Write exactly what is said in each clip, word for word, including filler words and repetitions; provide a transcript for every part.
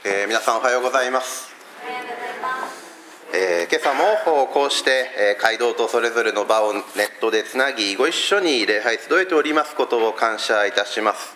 えー、皆さんおはようございます。 おはようございます。 えー、今朝もこうして、えー、街道とそれぞれの場をネットでつなぎ、ご一緒に礼拝集えておりますことを感謝いたします。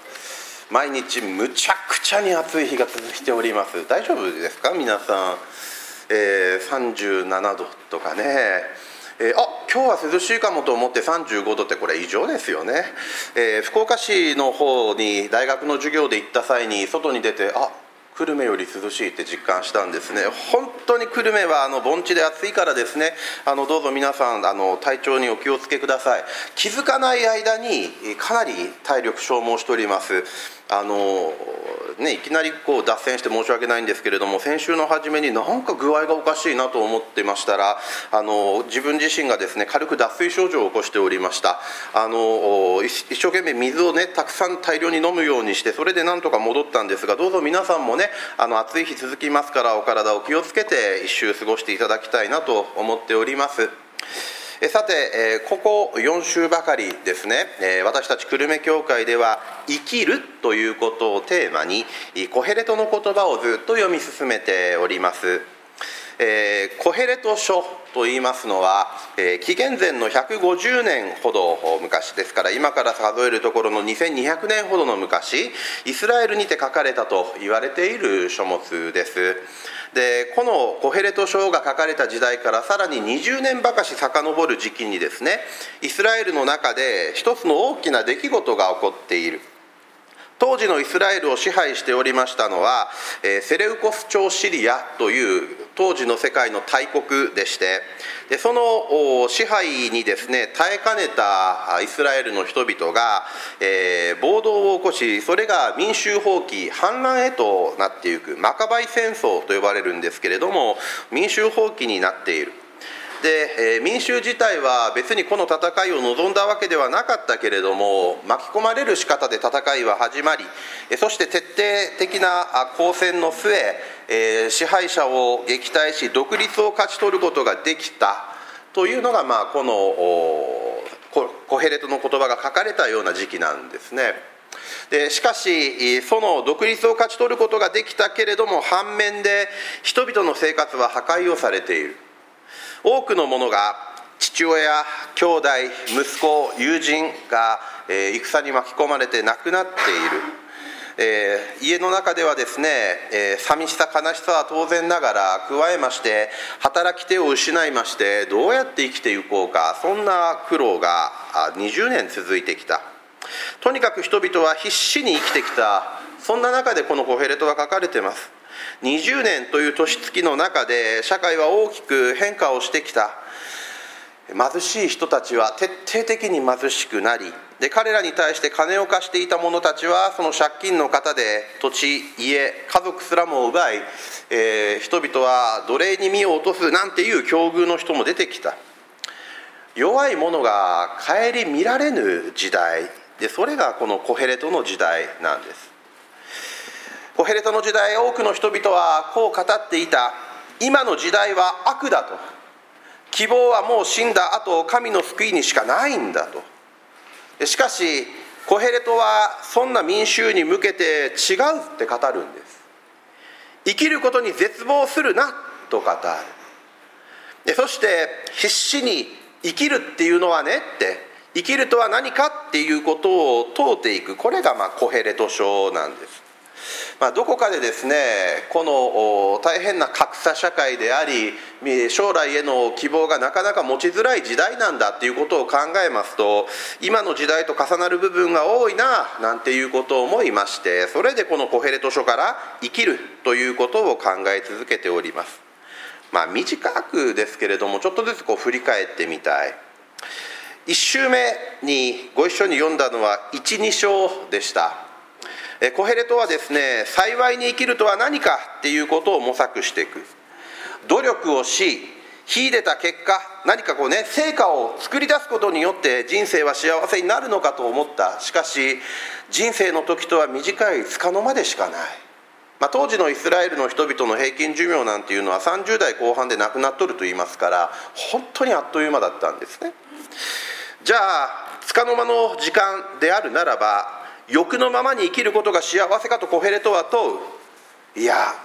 毎日むちゃくちゃに暑い日が続いております。大丈夫ですか皆さん。えー、さんじゅうななどとかね、えー、あ今日は涼しいかもと思ってさんじゅうごどってこれ異常ですよね。えー、福岡市の方に大学の授業で行った際に外に出て、あ久留米より涼しいって実感したんですね。本当に久留米はあの盆地で暑いからですね、あのどうぞ皆さんあの体調にお気をつけください。気づかない間にかなり体力消耗しております。あのね、いきなりこう脱線して申し訳ないんですけれども、先週の初めになんか具合がおかしいなと思ってましたら、あの自分自身がですね軽く脱水症状を起こしておりました。あの一生懸命水をねたくさん大量に飲むようにして、それでなんとか戻ったんですが、どうぞ皆さんもねあの暑い日続きますから、お体を気をつけて一週過ごしていただきたいなと思っております。さて、ここよん週ばかりですね、私たち久留米教会では生きるということをテーマにコヘレトの言葉をずっと読み進めております。コヘレト書といいますのは、紀元前のひゃくごじゅうねんほど昔ですから、今から数えるところのにせんにひゃくねんほどの昔、イスラエルにて書かれたと言われている書物です。でこのコヘレト書が書かれた時代からさらににじゅうねんばかし遡る時期にですね、イスラエルの中で一つの大きな出来事が起こっている。当時のイスラエルを支配しておりましたのはセレウコス朝シリアという当時の世界の大国でして、でその支配にですね耐えかねたイスラエルの人々が、えー、暴動を起こし、それが民衆蜂起反乱へとなっていく、マカバイ戦争と呼ばれるんですけれども、民衆蜂起になっている。で、えー、民衆自体は別にこの戦いを望んだわけではなかったけれども、巻き込まれる仕方で戦いは始まり、そして徹底的な抗戦の末、えー、支配者を撃退し独立を勝ち取ることができたというのが、まあ、このコヘレトの言葉が書かれたような時期なんですね。でしかしその独立を勝ち取ることができたけれども、反面で人々の生活は破壊をされている。多くの者が父親、兄弟、息子、友人が、えー、戦に巻き込まれて亡くなっている。えー、家の中ではですね、えー、寂しさ悲しさは当然ながら加えまして、働き手を失いましてどうやって生きていこうか、そんな苦労がにじゅうねん続いてきた。とにかく人々は必死に生きてきた。そんな中でこのコヘレトは書かれています。にじゅうねんという年月の中で社会は大きく変化をしてきた。貧しい人たちは徹底的に貧しくなり、で彼らに対して金を貸していた者たちはその借金の方で土地、家、家族すらも奪い、えー、人々は奴隷に身を落とすなんていう境遇の人も出てきた。弱い者が顧みられぬ時代で、それがこのコヘレトの時代なんです。コヘレトの時代、多くの人々はこう語っていた。今の時代は悪だと。希望はもう死んだ後、神の救いにしかないんだと。しかしコヘレトはそんな民衆に向けて違うって語るんです。生きることに絶望するなと語る。でそして必死に生きるっていうのはねって、生きるとは何かっていうことを問うていく。これがまあコヘレト書なんです。まあ、どこかでですね、この大変な格差社会であり、将来への希望がなかなか持ちづらい時代なんだっていうことを考えますと、今の時代と重なる部分が多いななんていうことを思いまして、それでこのコヘレト書から生きるということを考え続けております。まあ短くですけれども、ちょっとずつこう振り返ってみたい。いち週目にご一緒に読んだのはいち、に章でした。コヘレトはですね、幸いに生きるとは何かっていうことを模索していく。努力をし、秀でた結果、何かこうね、成果を作り出すことによって人生は幸せになるのかと思った。しかし、人生の時とは短い束の間でしかない。まあ、当時のイスラエルの人々の平均寿命なんていうのはさんじゅう代後半で亡くなっとると言いますから、本当にあっという間だったんですね。じゃあ、束の間の時間であるならば、欲のままに生きることが幸せかとコヘレトは問う。いや、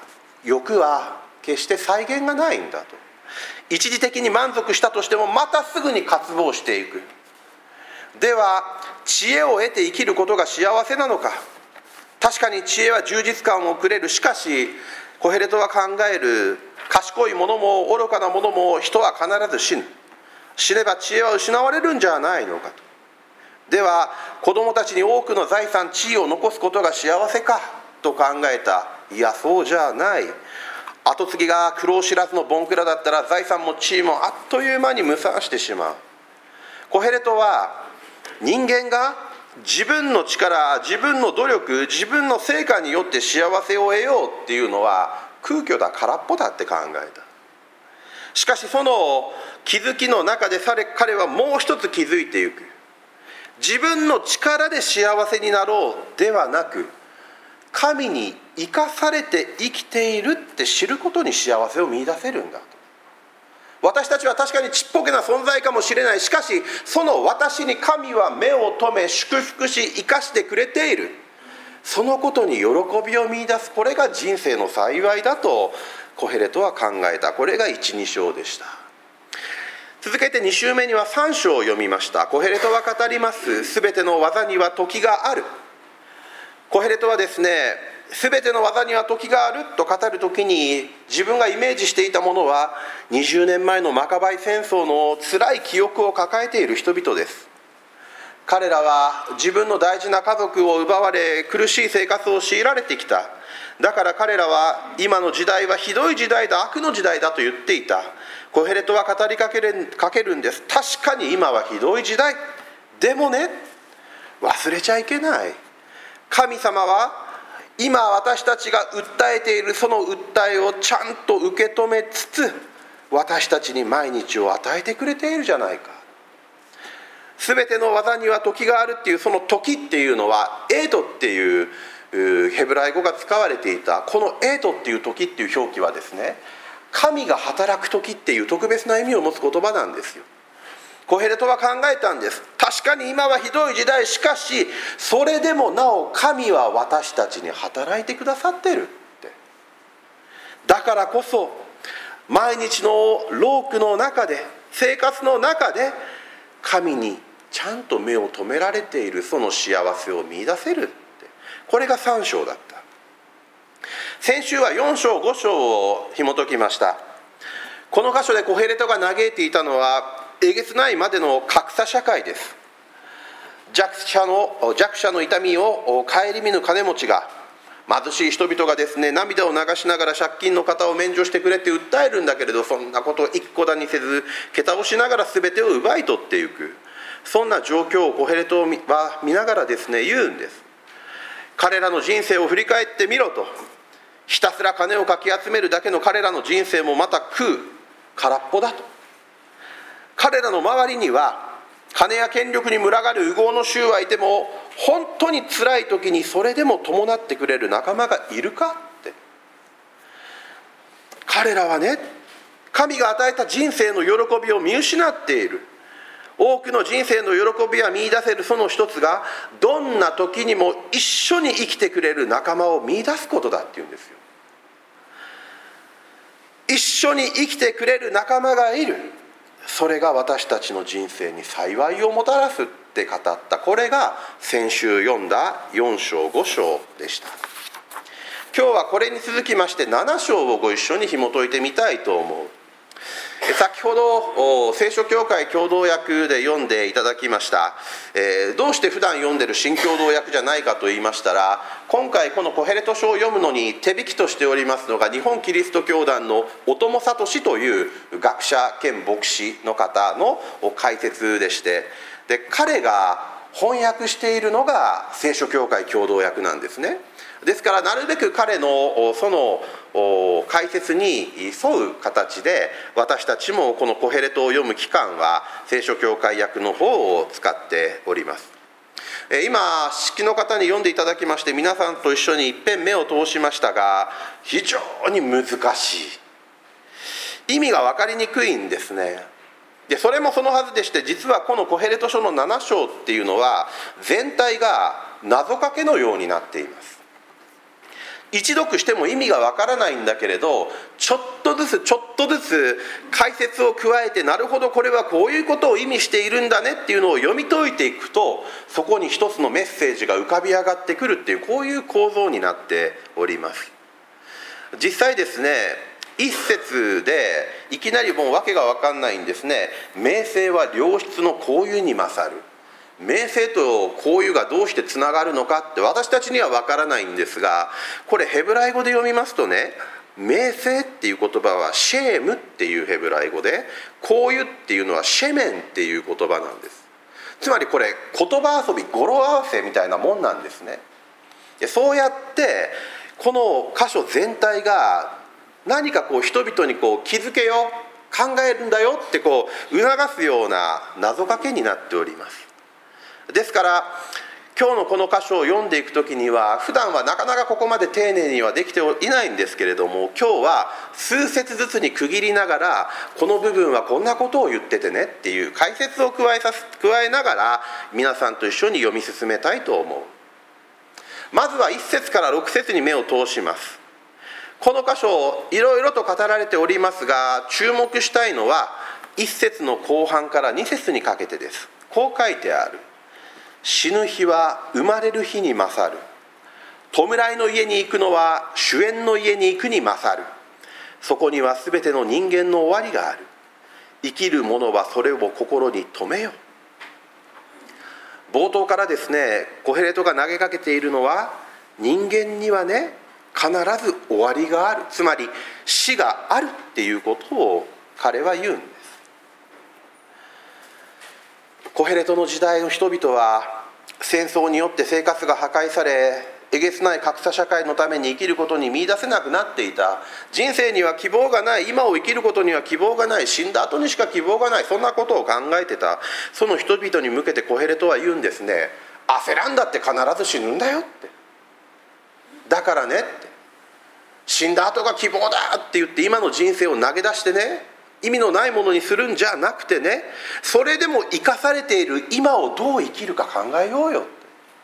欲は決して際限がないんだと。一時的に満足したとしてもまたすぐに渇望していく。では知恵を得て生きることが幸せなのか。確かに知恵は充実感をくれる。しかしコヘレトは考える。賢い者も愚かな者も人は必ず死ぬ。死ねば知恵は失われるんじゃないのかと。では子供たちに多くの財産地位を残すことが幸せかと考えた。いやそうじゃない。後継ぎが苦労知らずのボンクラだったら財産も地位もあっという間に無産してしまう。コヘレトは人間が自分の力、自分の努力、自分の成果によって幸せを得ようっていうのは空虚だ、空っぽだって考えた。しかしその気づきの中で彼はもう一つ気づいていく。自分の力で幸せになろうではなく、神に生かされて生きているって知ることに幸せを見出せるんだと。私たちは確かにちっぽけな存在かもしれない。しかしその私に神は目を留め祝福し生かしてくれている。そのことに喜びを見出す。これが人生の幸いだとコヘレトは考えた。これがいち、に章でした。続けてに週目にはさん章を読みました。コヘレトは語ります。すべての技には時がある。コヘレトはですね、すべての技には時があると語るときに自分がイメージしていたものはにじゅうねんまえのマカバイ戦争の辛い記憶を抱えている人々です。彼らは自分の大事な家族を奪われ苦しい生活を強いられてきた。だから彼らは今の時代はひどい時代だ、悪の時代だと言っていた。コヘレトは語りかける、かけるんです。確かに今はひどい時代。でもね、忘れちゃいけない。神様は今私たちが訴えているその訴えをちゃんと受け止めつつ私たちに毎日を与えてくれているじゃないか。すべての技には時があるっていうその時っていうのはエートっていうヘブライ語が使われていた。このエートっていう時っていう表記はですね、神が働く時っていう特別な意味を持つ言葉なんですよ。コヘレトは考えたんです。確かに今はひどい時代。しかしそれでもなお神は私たちに働いてくださってるって。だからこそ毎日の労苦の中で生活の中で神にちゃんと目を留められているその幸せを見出せるって。これがさん章だった。先週はよん章ご章を紐解きました。この箇所でコヘレトが嘆いていたのはえげつないまでの格差社会です。弱者の弱者の痛みを顧みぬ金持ちが、貧しい人々がですね、涙を流しながら借金の方を免除してくれって訴えるんだけれど、そんなことを一顧だにせず桁をしながら全てを奪い取っていく。そんな状況をコヘレトは見ながらですね、言うんです。彼らの人生を振り返ってみろと。ひたすら金をかき集めるだけの彼らの人生もまた空空っぽだと。彼らの周りには金や権力に群がる烏合の衆はいても、本当に辛い時にそれでも伴ってくれる仲間がいるかって。彼らはね、神が与えた人生の喜びを見失っている。多くの人生の喜びは見出せるその一つが、どんな時にも一緒に生きてくれる仲間を見出すことだっていうんですよ。一緒に生きてくれる仲間がいる。それが私たちの人生に幸いをもたらすって語った。これが先週読んだよん章ご章でした。今日はこれに続きましてなな章をご一緒に紐解いてみたいと思う。先ほど聖書教会共同訳で読んでいただきました。えー、どうして普段読んでる新共同訳じゃないかと言いましたら、今回このコヘレト書を読むのに手引きとしておりますのが、日本キリスト教団の小友聡という学者兼牧師の方の解説でして、で彼が翻訳しているのが聖書教会共同訳なんですね。ですからなるべく彼のその解説に沿う形で、私たちもこのコヘレトを読む期間は聖書教会訳の方を使っております。今式の方に読んでいただきまして、皆さんと一緒にいっぺん目を通しましたが、非常に難しい、意味が分かりにくいんですね。でそれもそのはずでして、実はこのコヘレト書のなな章っていうのは全体が謎かけのようになっています。 一読しても意味がわからないんだけれど、ちょっとずつちょっとずつ解説を加えて、なるほどこれはこういうことを意味しているんだねっていうのを読み解いていくと、そこに一つのメッセージが浮かび上がってくるっていう、こういう構造になっております。実際ですね、一節でいきなりもう訳が分かんないんですね。名声は良質の香油に勝る。名声と香油がどうしてつながるのかって私たちには分からないんですが、これヘブライ語で読みますとね、名声っていう言葉はシェームっていうヘブライ語で、香油っていうのはシェメンっていう言葉なんです。つまりこれ言葉遊び、語呂合わせみたいなもんなんですね。でそうやってこの箇所全体が何かこう人々にこう気づけよ、考えるんだよってこう促すような謎かけになっております。ですから今日のこの箇所を読んでいくときには、普段はなかなかここまで丁寧にはできていないんですけれども、今日は数節ずつに区切りながら、この部分はこんなことを言っててねっていう解説を加えさす加えながら皆さんと一緒に読み進めたいと思う。まずはいち節からろく節に目を通します。この箇所いろいろと語られておりますが、注目したいのはいち節の後半からに節にかけてです。こう書いてある。死ぬ日は生まれる日に勝る。弔いの家に行くのは主宴の家に行くに勝る。そこにはすべての人間の終わりがある。生きる者はそれを心に留めよ。冒頭からですね、コヘレトが投げかけているのは、人間にはね必ず終わりがある、つまり死があるっていうことを彼は言うんです。コヘレトの時代の人々は戦争によって生活が破壊され、えげつない格差社会のために生きることに見出せなくなっていた。人生には希望がない、今を生きることには希望がない、死んだ後にしか希望がない、そんなことを考えてた。その人々に向けてコヘレトは言うんですね。焦らんだって必ず死ぬんだよって。だからねって、死んだ後が希望だって言って今の人生を投げ出してね、意味のないものにするんじゃなくてね、それでも生かされている今をどう生きるか考えようよって。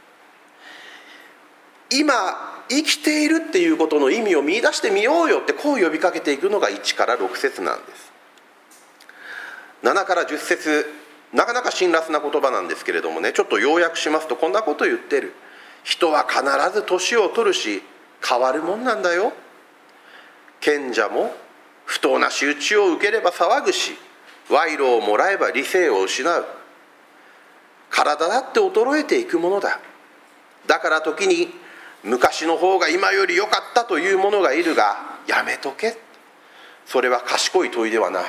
今生きているっていうことの意味を見出してみようよって、こう呼びかけていくのがいちからろく節なんです。ななからじゅっ節、なかなか辛辣な言葉なんですけれどもね、ちょっと要約しますとこんなことを言ってる。人は必ず年を取るし変わるもんなんだよ。賢者も不当な仕打ちを受ければ騒ぐし、賄賂をもらえば理性を失う。体だって衰えていくものだ。だから時に昔の方が今より良かったというものがいるが、やめとけ。それは賢い問いではない。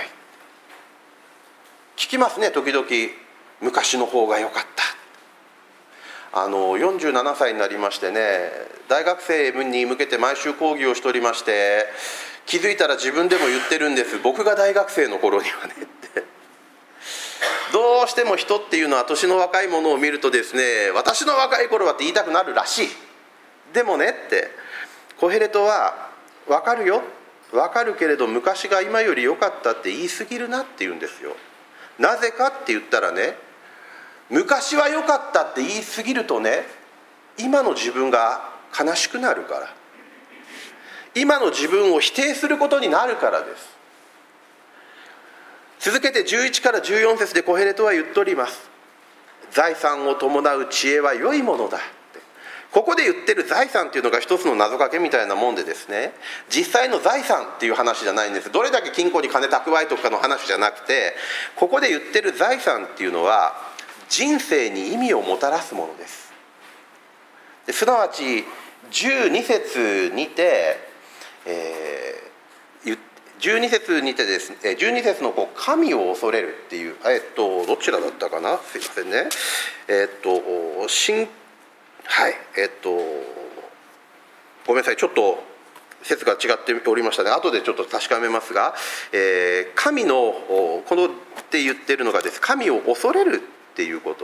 聞きますね、時々。昔の方が良かった。あのよんじゅうななさいになりましてね、大学生に向けて毎週講義をしておりまして、気づいたら自分でも言ってるんです。僕が大学生の頃にはねってどうしても人っていうのは年の若いものを見るとですね、私の若い頃はって言いたくなるらしい。でもねってコヘレトは、分かるよ、分かるけれど昔が今より良かったって言い過ぎるなって言うんですよ。なぜかって言ったらね、昔は良かったって言い過ぎるとね、今の自分が悲しくなるから、今の自分を否定することになるからです。続けてじゅういちからじゅうよん節でコヘレトは言っております。財産を伴う知恵は良いものだ。ここで言ってる財産っていうのが一つの謎かけみたいなもんでですね、実際の財産っていう話じゃないんです。どれだけ金庫に金蓄えとくかの話じゃなくて、ここで言ってる財産っていうのは人生に意味をもたらすものです。ですなわちじゅうに節にて、えー、じゅうに節にてですね、じゅうに節のこう神を恐れるっていう、えっとどちらだったかな、すいませんね、えっと新はいえっとごめんなさい、ちょっと説が違っておりましたね。後でちょっと確かめますが、えー、神のこのって言ってるのがです、神を恐れるっていうこと。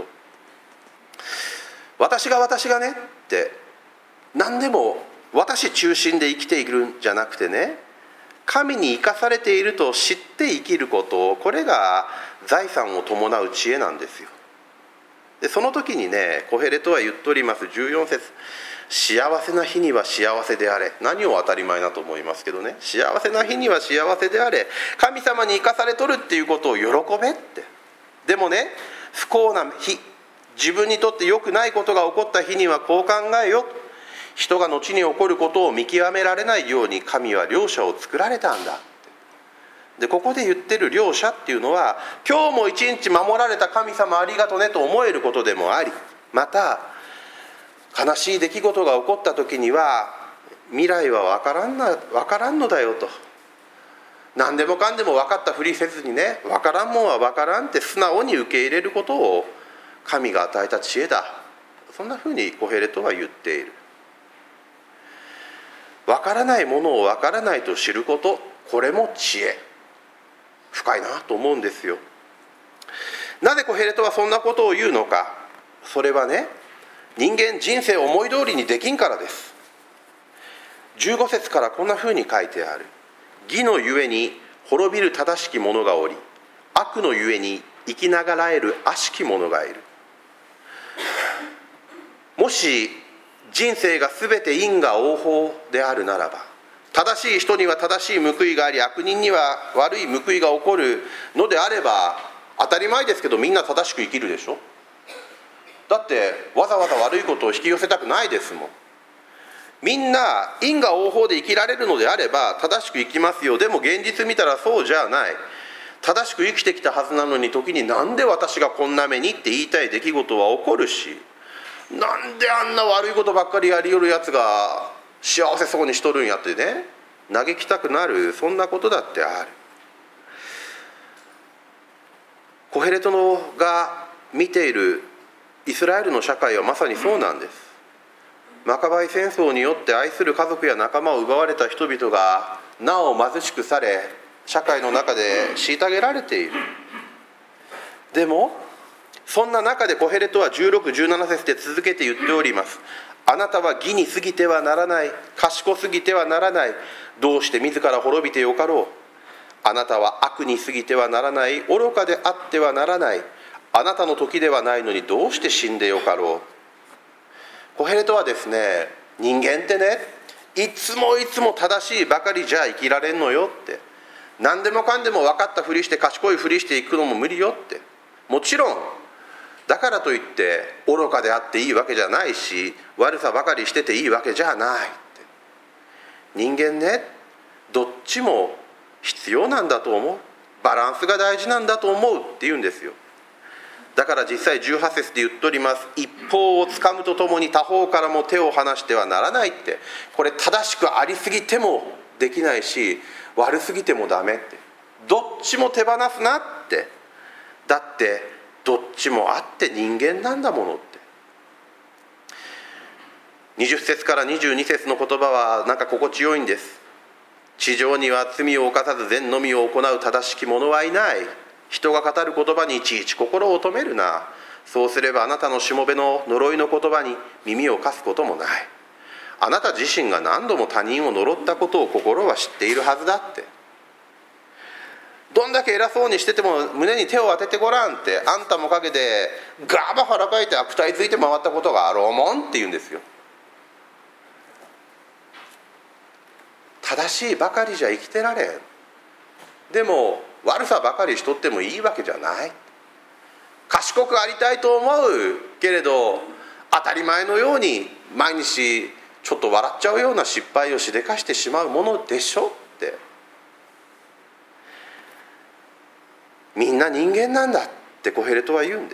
私が私がねって何でも私中心で生きているんじゃなくてね、神に生かされていると知って生きること、これが財産を伴う知恵なんですよ。でその時にね、コヘレトは言っております。じゅうよん節、 幸せな日には幸せであれ。何を当たり前だと思いますけどね。幸せな日には幸せであれ。神様に生かされとるっていうことを喜べって。でもね、不幸な日、自分にとって良くないことが起こった日にはこう考えよ。人が後に起こることを見極められないように神は両者を作られたんだ。でここで言ってる両者っていうのは、今日も一日守られた神様ありがとねと思えることでもあり、また悲しい出来事が起こった時には未来は分からんな、分からんのだよと、何でもかんでも分かったふりせずにね、分からんもんは分からんって素直に受け入れることを神が与えた知恵だ。そんなふうにコヘレトは言っている。分からないものを分からないと知ること、これも知恵。深いなと思うんですよ。なぜコヘレトはそんなことを言うのか。それはね、人間人生を思い通りにできんからです。じゅうご節からこんなふうに書いてある。義のゆえに滅びる正しき者がおり、悪のゆえに生きながらえる悪しき者がいる。もし人生がすべて因果応報であるならば、正しい人には正しい報いがあり、悪人には悪い報いが起こるのであれば、当たり前ですけどみんな正しく生きるでしょ。だってわざわざ悪いことを引き寄せたくないですもん。みんな因果応報で生きられるのであれば正しく生きますよ。でも現実見たらそうじゃない。正しく生きてきたはずなのに、時になんで私がこんな目にって言いたい出来事は起こるし、なんであんな悪いことばっかりやりよるやつが幸せそうにしとるんやってね、嘆きたくなる、そんなことだってある。コヘレトのが見ているイスラエルの社会はまさにそうなんです。マカバイ戦争によって愛する家族や仲間を奪われた人々がなお貧しくされ、社会の中で虐げられている。でもそんな中でコヘレトはじゅうろく、じゅうなな節で続けて言っております。あなたは義に過ぎてはならない、賢すぎてはならない、どうして自ら滅びてよかろう。あなたは悪に過ぎてはならない、愚かであってはならない、あなたの時ではないのにどうして死んでよかろう。コヘレトはですね、人間ってね、いつもいつも正しいばかりじゃ生きられんのよって、何でもかんでも分かったふりして賢いふりしていくのも無理よって。もちろんだからといって愚かであっていいわけじゃないし、悪さばかりしてていいわけじゃないって。人間ね、どっちも必要なんだと思う、バランスが大事なんだと思うって言うんですよ。だから実際じゅうはち節で言っております。一方をつかむとともに他方からも手を離してはならないって。これ正しくありすぎてもできないし、悪すぎてもダメって。どっちも手放すなって。だってどっちもあって人間なんだものって。にじゅう節からにじゅうに節の言葉はなんか心地よいんです。地上には罪を犯さず善のみを行う正しき者はいない。人が語る言葉にいちいち心を止めるな。そうすればあなたのしもべの呪いの言葉に耳を貸すこともない。あなた自身が何度も他人を呪ったことを心は知っているはずだって。どんだけ偉そうにしてても胸に手を当ててごらんって。あんたも陰でガーバ腹かいて悪態ついて回ったことがあろうもんって言うんですよ。正しいばかりじゃ生きてられん。でも悪さばかりしとってもいいわけじゃない。賢くありたいと思うけれど、当たり前のように毎日ちょっと笑っちゃうような失敗をしでかしてしまうものでしょって。みんな人間なんだってコヘレトは言うんです。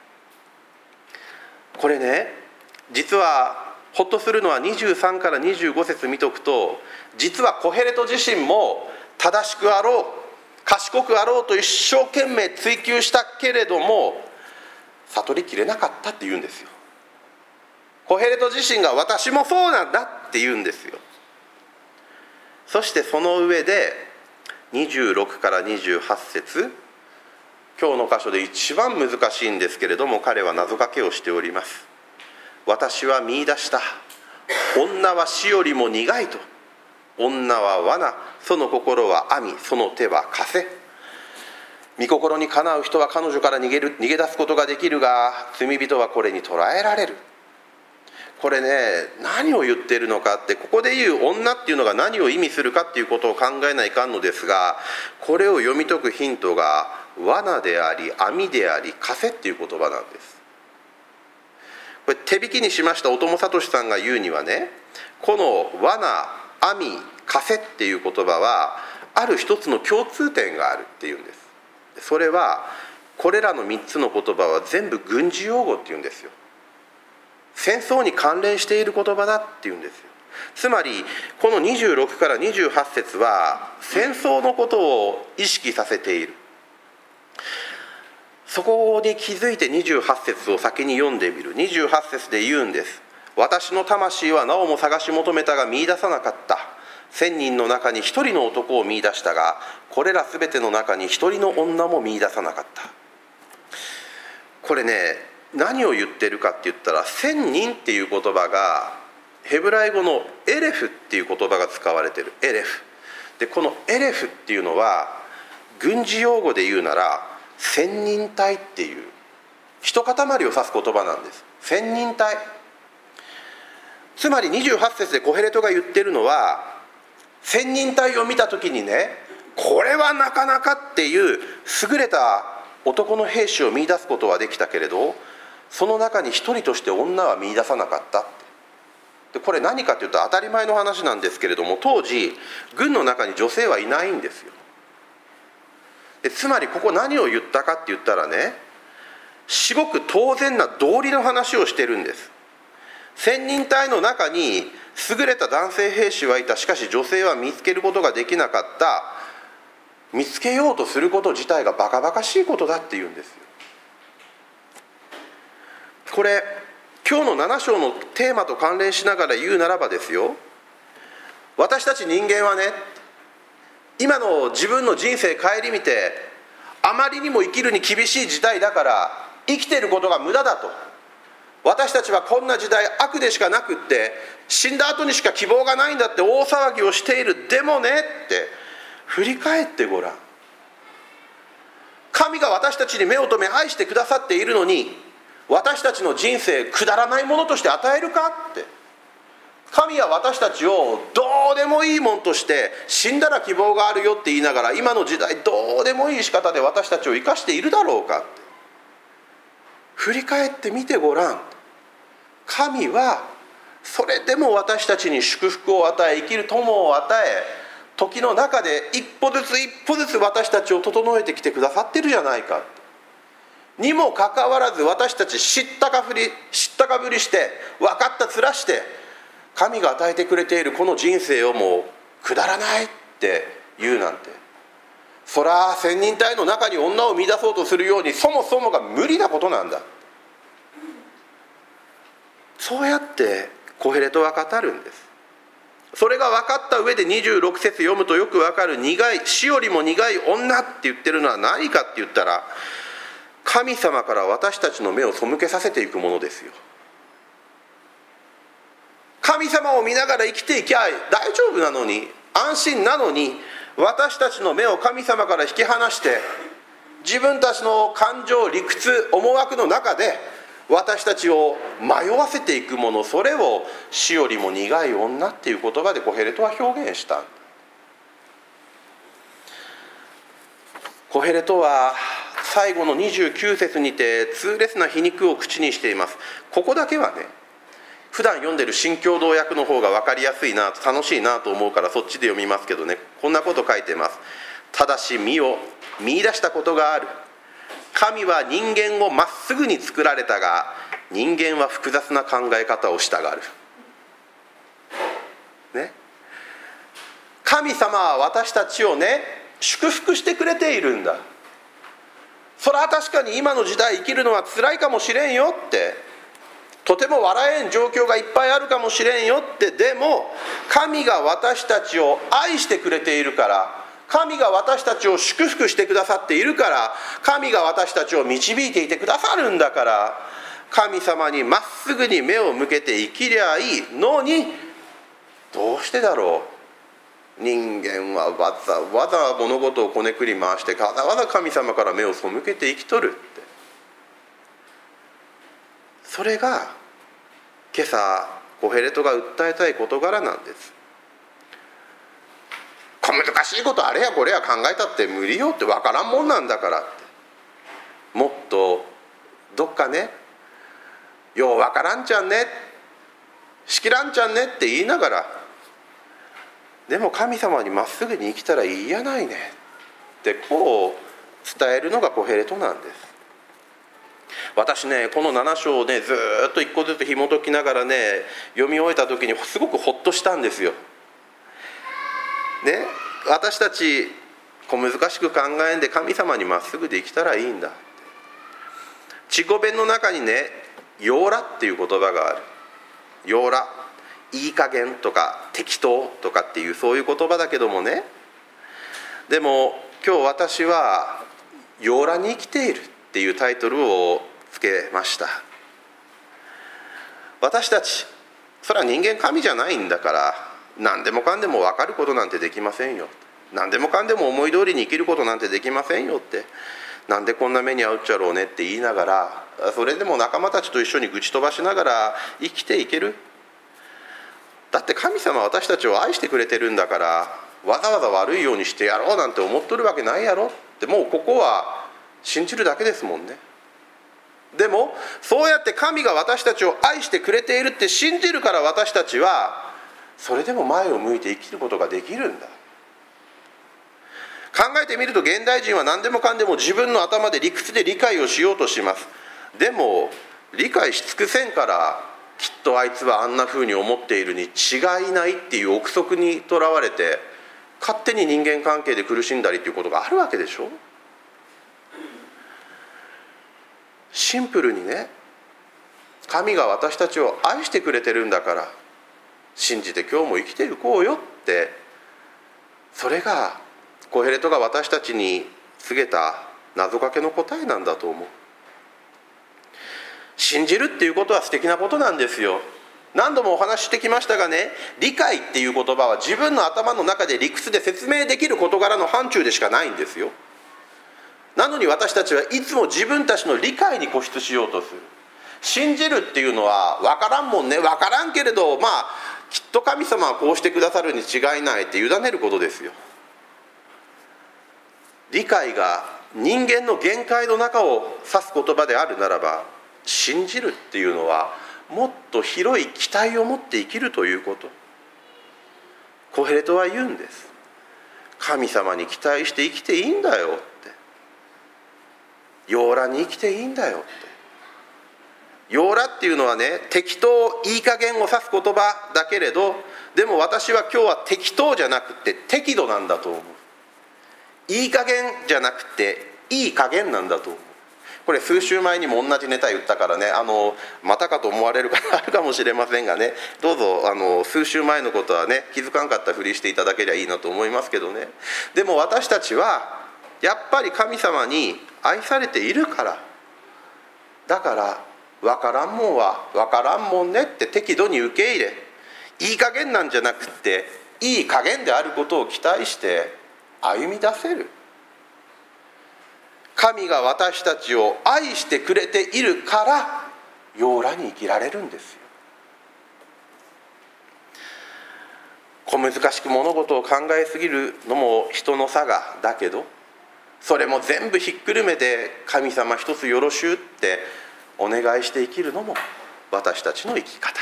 これね、実はほっとするのはにじゅうさんからにじゅうご節見とくと、実はコヘレト自身も正しくあろう、賢くあろうと一生懸命追求したけれども悟りきれなかったって言うんですよ。コヘレト自身が私もそうなんだって言うんですよ。そしてその上でにじゅうろくからにじゅうはち節、今日の箇所で一番難しいんですけれども、彼は謎かけをしております。私は見出した。女は死よりも苦いと。女は罠、その心は網、その手は枷。御心にかなう人は彼女から逃げる、逃げ出すことができるが、罪人はこれに捕らえられる。 これね、何を言っているのかって、ここで言う女っていうのが何を意味するかっていうことを考えないかんのですが、これを読み解くヒントが罠であり網であり枷っていう言葉なんです。これ手引きにしました小友聡さんが言うにはね、この罠、網、枷っていう言葉はある一つの共通点があるっていうんです。それはこれらのみっつの言葉は全部軍事用語っていうんですよ。戦争に関連している言葉だっていうんですよ。つまりこのにじゅうろくからにじゅうはち節は戦争のことを意識させている。そこに気づいてにじゅうはち節を先に読んでみる。にじゅうはち節で言うんです。私の魂はなおも探し求めたが見出さなかった。千人の中に一人の男を見出したが、これらすべての中に一人の女も見出さなかった。これね、何を言ってるかって言ったら、千人っていう言葉がヘブライ語のエレフっていう言葉が使われてる。エレフで、このエレフっていうのは軍事用語で言うなら千人隊っていう一塊を指す言葉なんです。千人隊。つまりにじゅうはち節でコヘレトが言ってるのは、千人隊を見た時にね、これはなかなかっていう優れた男の兵士を見出すことはできたけれど、その中に一人として女は見出さなかったって。でこれ何かというと当たり前の話なんですけれども、当時軍の中に女性はいないんですよ。でつまりここ何を言ったかって言ったらね、至極当然な道理の話をしてるんです。千人隊の中に優れた男性兵士はいた。しかし女性は見つけることができなかった。見つけようとすること自体がバカバカしいことだっていうんですよ。これ今日のなな章のテーマと関連しながら言うならばですよ、私たち人間はね、今の自分の人生顧みて、あまりにも生きるに厳しい時代だから生きていることが無駄だと、私たちはこんな時代悪でしかなくって、死んだ後にしか希望がないんだって大騒ぎをしている。でもねって振り返ってごらん。神が私たちに目を留め愛してくださっているのに、私たちの人生くだらないものとして与えるかって。神は私たちをどうでもいいもんとして、死んだら希望があるよって言いながら、今の時代どうでもいい仕方で私たちを生かしているだろうかって。振り返ってみてごらん。神はそれでも私たちに祝福を与え、生きる友を与え、時の中で一歩ずつ一歩ずつ私たちを整えてきてくださってるじゃないか。にもかかわらず私たち知ったかぶり知ったかぶりして分かった面して、神が与えてくれているこの人生をもうくだらないって言うなんて、そら千人隊の中に女を見出そうとするようにそもそもが無理なことなんだ。そうやってコヘレトは語るんです。それが分かった上でにじゅうろく節読むとよく分かる、苦い死よりも苦い女って言ってるのは何かって言ったら、神様から私たちの目を背けさせていくものですよ。神様を見ながら生きていきゃ大丈夫なのに、安心なのに、私たちの目を神様から引き離して自分たちの感情、理屈、思惑の中で私たちを迷わせていくもの、それを死よりも苦い女っていう言葉でコヘレトは表現した。コヘレトは最後のにじゅうきゅう節にて痛烈な皮肉を口にしています。ここだけはね、普段読んでる新共同訳の方が分かりやすいな、楽しいなと思うからそっちで読みますけどね、こんなこと書いてます。ただし見を見出したことがある。神は人間をまっすぐに作られたが、人間は複雑な考え方をしたがる、ね、神様は私たちをね祝福してくれているんだ。それは確かに今の時代生きるのは辛いかもしれんよって、とても笑えん状況がいっぱいあるかもしれんよって、でも神が私たちを愛してくれているから、神が私たちを祝福してくださっているから、神が私たちを導いていてくださるんだから、神様にまっすぐに目を向けて生きりゃいいのに、どうしてだろう。人間はわざわざ物事をこねくり回してわざわざ神様から目を背けて生きとるって。それが今朝コヘレトが訴えたい事柄なんです。小難しいことあれやこれや考えたって無理よって、分からんもんなんだからって、もっとどっかね、よう分からんちゃんね、しきらんちゃんねって言いながら、でも神様にまっすぐに生きたらいいやないねってこう伝えるのがコヘレトなんです。私ね、このなな章をねずっと一個ずつ紐解きながらね読み終えた時にすごくほっとしたんですよ。ね、私たち小難しく考えんで神様にまっすぐで生きたらいいんだ。稚語弁の中にね、ようらっていう言葉がある。ようら、いい加減とか適当とかっていうそういう言葉だけどもね、でも今日私はようらに生きているっていうタイトルをつけました。私たち、それは人間神じゃないんだから何でもかんでも分かることなんてできませんよ、何でもかんでも思い通りに生きることなんてできませんよって、なんでこんな目に遭うっちゃろうねって言いながら、それでも仲間たちと一緒に愚痴飛ばしながら生きていける。だって神様は私たちを愛してくれてるんだから、わざわざ悪いようにしてやろうなんて思っとるわけないやろって、もうここは信じるだけですもんね。でもそうやって神が私たちを愛してくれているって信じるから、私たちはそれでも前を向いて生きることができるんだ。考えてみると現代人は何でもかんでも自分の頭で理屈で理解をしようとします。でも理解し尽くせんから、きっとあいつはあんな風に思っているに違いないっていう憶測にとらわれて、勝手に人間関係で苦しんだりっていうことがあるわけでしょ。シンプルにね、神が私たちを愛してくれてるんだから信じて今日も生きていこうよって、それがコヘレトが私たちに告げた謎かけの答えなんだと思う。信じるっていうことは素敵なことなんですよ。何度もお話ししてきましたがね、理解っていう言葉は自分の頭の中で理屈で説明できる事柄の範疇でしかないんですよ。なのに私たちはいつも自分たちの理解に固執しようとする。信じるっていうのは分からんもんね、分からんけれど、まあきっと神様はこうしてくださるに違いないって委ねることですよ。理解が人間の限界の中を指す言葉であるならば、信じるっていうのはもっと広い期待を持って生きるということ。コヘレトは言うんです。神様に期待して生きていいんだよって、ようらに生きていいんだよって。ようらっていうのはね、適当、いい加減を指す言葉だけれど、でも私は今日は適当じゃなくて適度なんだと思う。いい加減じゃなくていい加減なんだと思う。これ数週前にも同じネタ言ったからね、あのまたかと思われる方あるかもしれませんがね、どうぞあの数週前のことはね気づかんかったふりしていただければいいなと思いますけどね。でも私たちはやっぱり神様に愛されているから、だから分からんもんは分からんもんねって適度に受け入れ、いい加減なんじゃなくていい加減であることを期待して歩み出せる。神が私たちを愛してくれているからようらに生きられるんですよ。小難しく物事を考えすぎるのも人の差がだけど、それも全部ひっくるめて神様一つよろしゅうってお願いして生きるのも私たちの生き方。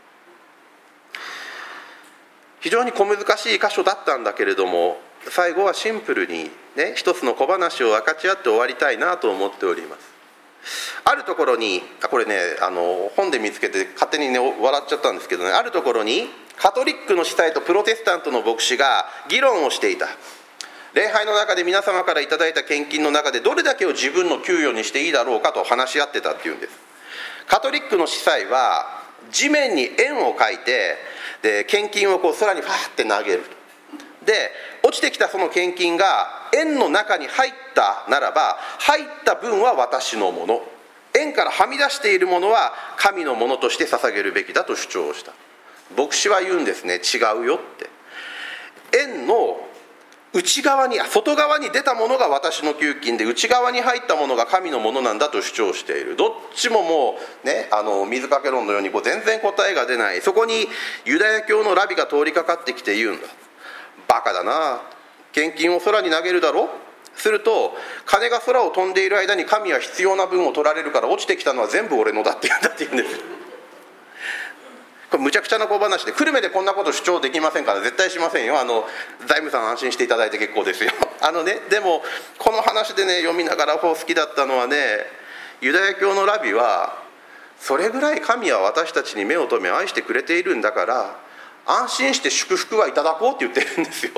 非常に小難しい箇所だったんだけれども、最後はシンプルにね、一つの小話を分かち合って終わりたいなと思っております。あるところに、これねあの本で見つけて勝手にね笑っちゃったんですけどね、あるところにカトリックの司祭とプロテスタントの牧師が議論をしていた。礼拝の中で皆様からいただいた献金の中でどれだけを自分の給与にしていいだろうかと話し合ってたっていうんです。カトリックの司祭は地面に円を描いて、で献金をこう空にファーって投げる。で落ちてきたその献金が円の中に入ったならば、入った分は私のもの、円からはみ出しているものは神のものとして捧げるべきだと主張した。牧師は言うんですね、違うよって。円の内側に外側に出たものが私の給金で、内側に入ったものが神のものなんだと主張している。どっちももうね、あの水かけ論のようにこう全然答えが出ない。そこにユダヤ教のラビが通りかかってきて言うんだ。バカだな、献金を空に投げるだろ。すると金が空を飛んでいる間に神は必要な分を取られるから、落ちてきたのは全部俺のだって言うんだって言うんです。これむちゃくちゃな小話で、久留米でこんなこと主張できませんから絶対しませんよ。あの財務さん安心していただいて結構ですよ。あのね、でもこの話でね、読みながら好きだったのはね、ユダヤ教のラビはそれぐらい神は私たちに目を留め愛してくれているんだから、安心して祝福はいただこうって言ってるんですよ。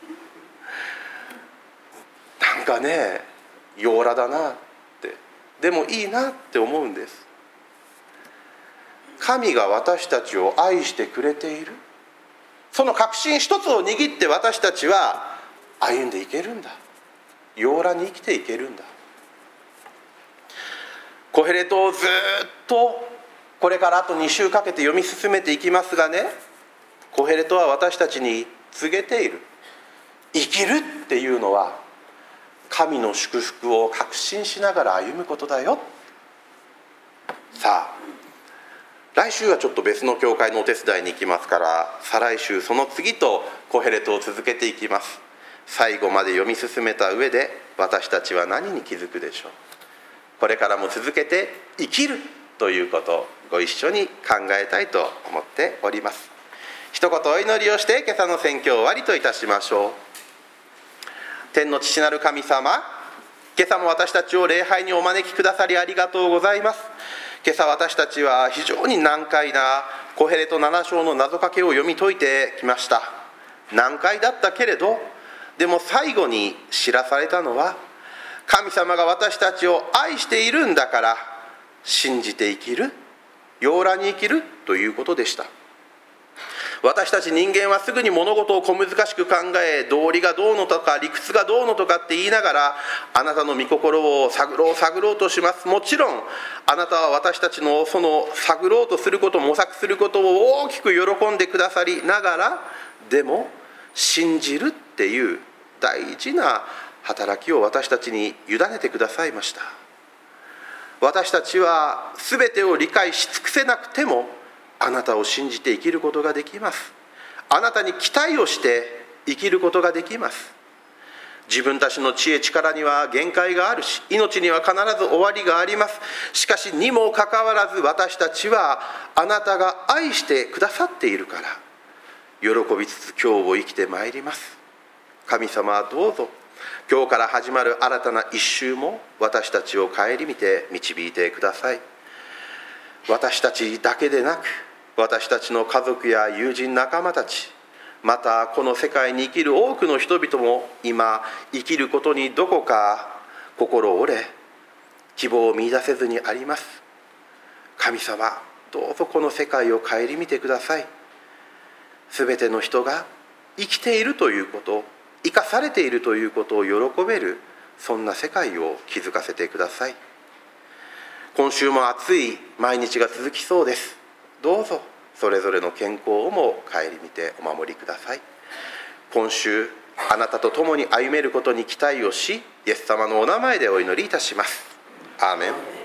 なんかね、洋らだなって、でもいいなって思うんです。神が私たちを愛してくれている、その確信一つを握って私たちは歩んでいけるんだ。洋らに生きていけるんだ。コヘレトをずっとこれからあとに週かけて読み進めていきますがね、コヘレトは私たちに告げている。生きるっていうのは神の祝福を確信しながら歩むことだよ。さあ、来週はちょっと別の教会のお手伝いに行きますから、再来週その次とコヘレトを続けていきます。最後まで読み進めた上で私たちは何に気づくでしょう。これからも続けて生きるということをご一緒に考えたいと思っております。一言お祈りをして今朝の宣教を終わりといたしましょう。天の父なる神様、今朝も私たちを礼拝にお招きくださりありがとうございます。今朝私たちは非常に難解なコヘレトなな章の謎かけを読み解いてきました。難解だったけれど、でも最後に知らされたのは、神様が私たちを愛しているんだから信じて生きる、洋らに生きるということでした。私たち人間はすぐに物事を小難しく考え、道理がどうのとか理屈がどうのとかって言いながら、あなたの御心を探ろう探ろうとします。もちろんあなたは私たちのその探ろうとすること、模索することを大きく喜んでくださりながら、でも信じるっていう大事な働きを私たちに委ねてくださいました。私たちは全てを理解し尽くせなくても、あなたを信じて生きることができます。あなたに期待をして生きることができます。自分たちの知恵力には限界があるし、命には必ず終わりがあります。しかしにもかかわらず、私たちはあなたが愛してくださっているから喜びつつ今日を生きてまいります。神様はどうぞ今日から始まる新たな一週も私たちを顧みて導いてください。私たちだけでなく、私たちの家族や友人仲間たち、またこの世界に生きる多くの人々も今生きることにどこか心折れ、希望を見出せずにあります。神様、どうぞこの世界を顧みてください。すべての人が生きているということ、生かされているということを喜べる、そんな世界を築かせてください。今週も暑い毎日が続きそうです。どうぞそれぞれの健康をも顧みてお守りください。今週あなたと共に歩めることに期待をし、イエス様のお名前でお祈りいたします。アーメン。